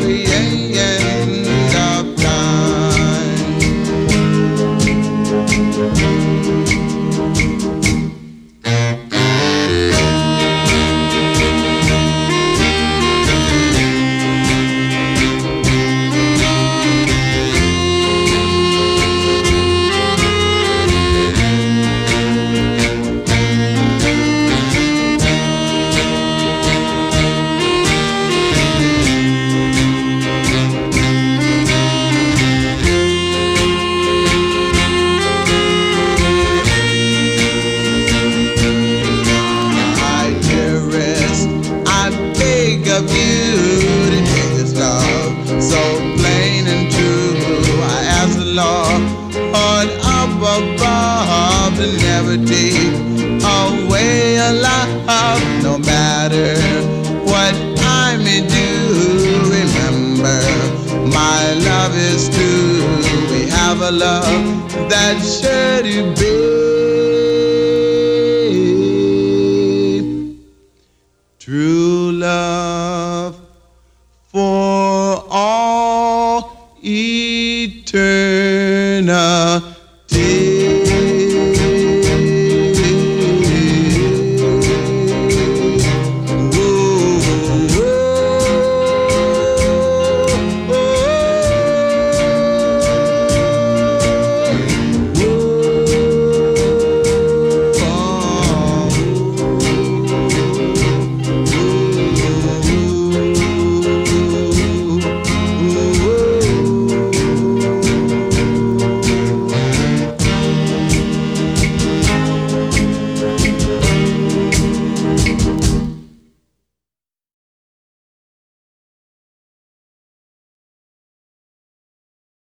the end of time. Of you to take this love so plain and true. I ask the Lord up above to never take away a love, no matter what I may do. Remember, my love is true. We have a love that should be.